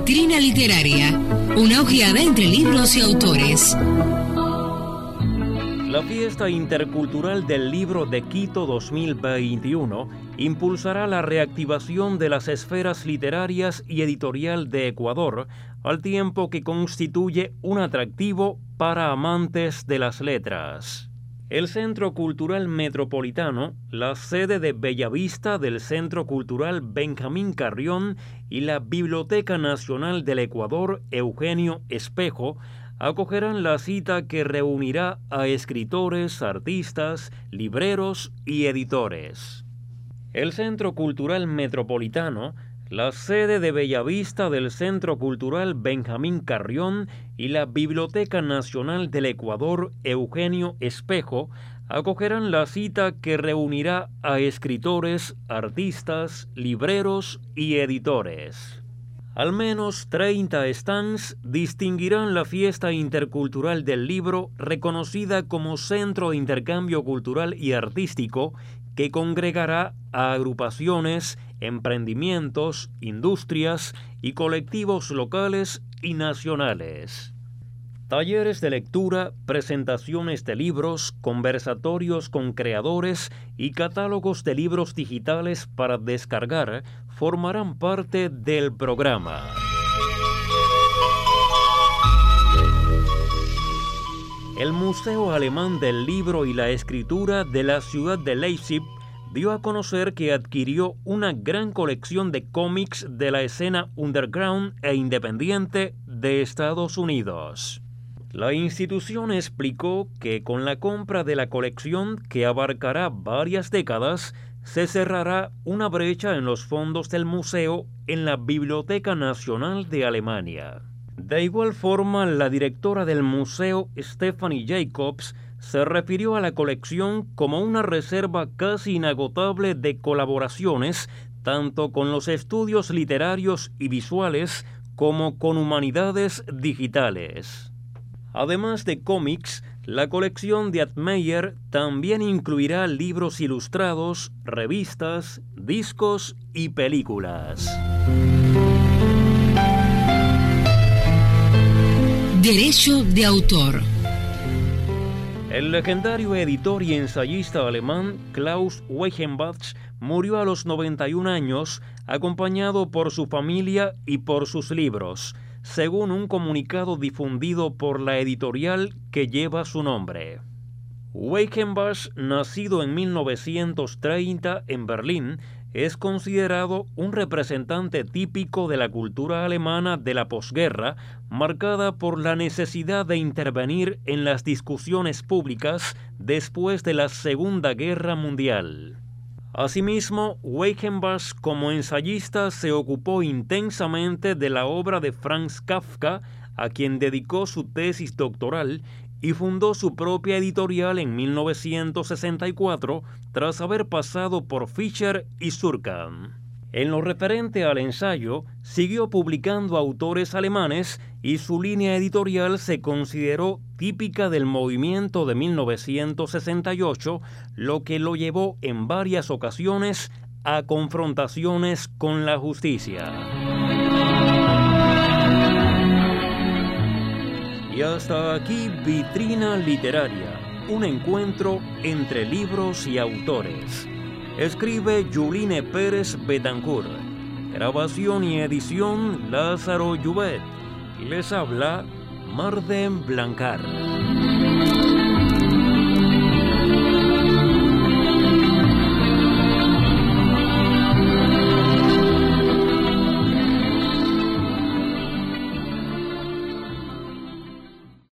Vitrina Literaria, una ojeada entre libros y autores. La Fiesta Intercultural del Libro de Quito 2021 impulsará la reactivación de las esferas literarias y editorial de Ecuador, al tiempo que constituye un atractivo para amantes de las letras. El Centro Cultural Metropolitano, la sede de Bellavista del Centro Cultural Benjamín Carrión y la Biblioteca Nacional del Ecuador Eugenio Espejo acogerán la cita que reunirá a escritores, artistas, libreros y editores. El Centro Cultural Metropolitano, la sede de Bellavista del Centro Cultural Benjamín Carrión y la Biblioteca Nacional del Ecuador Eugenio Espejo acogerán la cita que reunirá a escritores, artistas, libreros y editores. Al menos 30 stands distinguirán la Fiesta Intercultural del Libro, reconocida como Centro de Intercambio Cultural y Artístico, que congregará a agrupaciones, emprendimientos, industrias y colectivos locales y nacionales. Talleres de lectura, presentaciones de libros, conversatorios con creadores y catálogos de libros digitales para descargar formarán parte del programa. El Museo Alemán del Libro y la Escritura de la ciudad de Leipzig dio a conocer que adquirió una gran colección de cómics de la escena underground e independiente de Estados Unidos. La institución explicó que con la compra de la colección, que abarcará varias décadas, se cerrará una brecha en los fondos del museo en la Biblioteca Nacional de Alemania. De igual forma, la directora del museo, Stephanie Jacobs, se refirió a la colección como una reserva casi inagotable de colaboraciones, tanto con los estudios literarios y visuales como con humanidades digitales. Además de cómics, la colección de Admeyer también incluirá libros ilustrados, revistas, discos y películas. Derecho de autor. El legendario editor y ensayista alemán Klaus Weichenbach murió a los 91 años, acompañado por su familia y por sus libros, según un comunicado difundido por la editorial que lleva su nombre. Weichenbach, nacido en 1930 en Berlín, es considerado un representante típico de la cultura alemana de la posguerra, marcada por la necesidad de intervenir en las discusiones públicas después de la Segunda Guerra Mundial. Asimismo, Weichenbach como ensayista se ocupó intensamente de la obra de Franz Kafka, a quien dedicó su tesis doctoral, y fundó su propia editorial en 1964 tras haber pasado por Fischer y Surkamp. En lo referente al ensayo, siguió publicando autores alemanes y su línea editorial se consideró típica del movimiento de 1968, lo que lo llevó en varias ocasiones a confrontaciones con la justicia. Y hasta aquí Vitrina Literaria, un encuentro entre libros y autores. Escribe Yuline Pérez Betancourt. Grabación y edición Lázaro Llubet. Les habla Marden Blancar.